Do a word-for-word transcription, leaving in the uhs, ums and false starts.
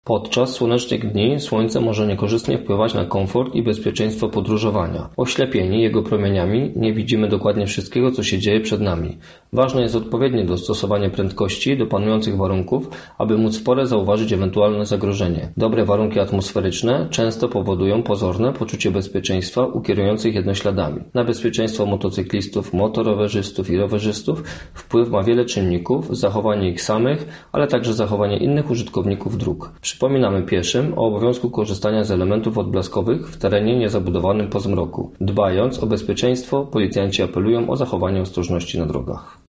Podczas słonecznych dni słońce może niekorzystnie wpływać na komfort i bezpieczeństwo podróżowania. Oślepieni jego promieniami nie widzimy dokładnie wszystkiego, co się dzieje przed nami. Ważne jest odpowiednie dostosowanie prędkości do panujących warunków, aby móc w porę zauważyć ewentualne zagrożenie. Dobre warunki atmosferyczne często powodują pozorne poczucie bezpieczeństwa u kierujących jednośladami. Na bezpieczeństwo motocyklistów, motorowerzystów i rowerzystów wpływ ma wiele czynników, zachowanie ich samych, ale także zachowanie innych użytkowników dróg. Przypominamy pieszym o obowiązku korzystania z elementów odblaskowych w terenie niezabudowanym po zmroku. Dbając o bezpieczeństwo, policjanci apelują o zachowanie ostrożności na drogach.